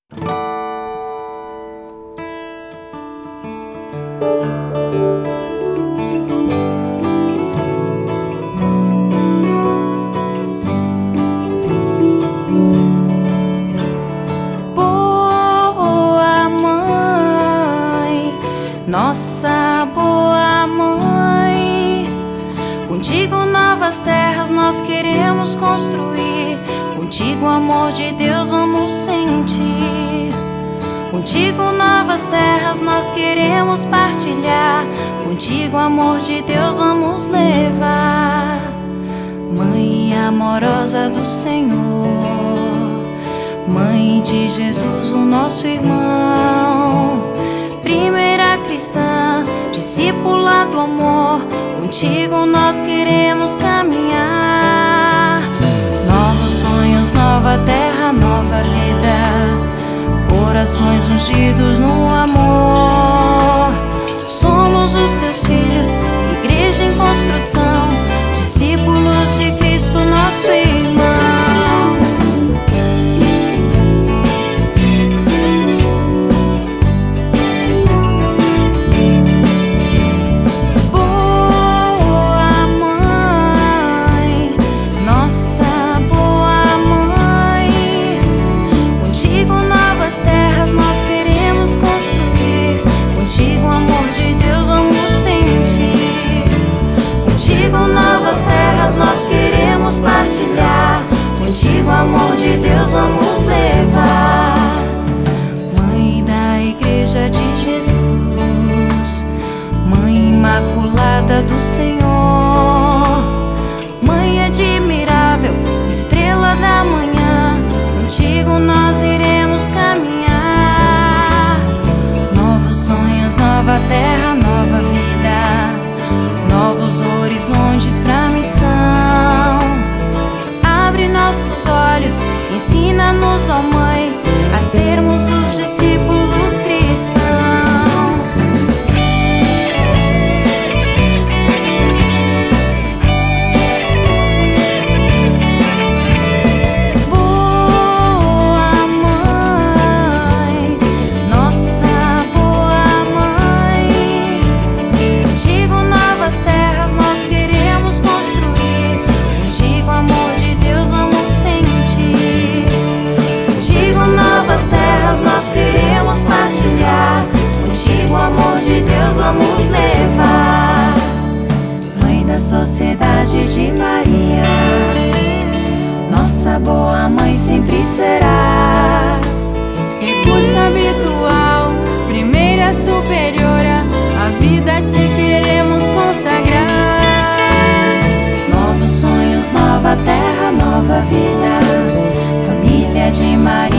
Boa mãe, nossa boa mãe, contigo novas terras nós queremos construir. Contigo, amor de Deus, vamos sentir. Contigo, novas terras nós queremos partilhar. Contigo, amor de Deus, vamos levar. Mãe amorosa do Senhor, Mãe de Jesus, o nosso irmão, primeira cristã, discípula do amor, contigo nós queremos caminhar. Novos sonhos, nova terra, nova vida, corações ungidos no amor. Somos os teus filhos, igreja em construção, discípulos de Cristo, nosso irmão. Boa mãe, nossa boa mãe, contigo novas terras nós queremos construir. Contigo, amor de Deus, vamos sentir. Contigo, novas terras nós queremos partilhar. Contigo, amor de Deus, vamos levar. Mãe da Igreja de Jesus, Mãe imaculada do Senhor, Mãe admirável, estrela da manhã, contigo nós iremos caminhar. Novos sonhos, nova terra, nova vida, novos horizontes pra missão. Abre nossos olhos, ensina-nos, ó Mãe, a sermos os discípulos cristãos. Boa mãe, nossa boa mãe, contigo novas terras nós queremos construir. Contigo, amor de Deus, vamos sentir. Contigo, novas terras nós queremos partilhar. Contigo, amor de Deus, vamos levar. Mãe da Sociedade de Maria, nossa boa mãe sempre serás. Recurso habitual, primeira superiora, a vida te queremos consagrar. Novos sonhos, nova terra, nova vida, família de Maria.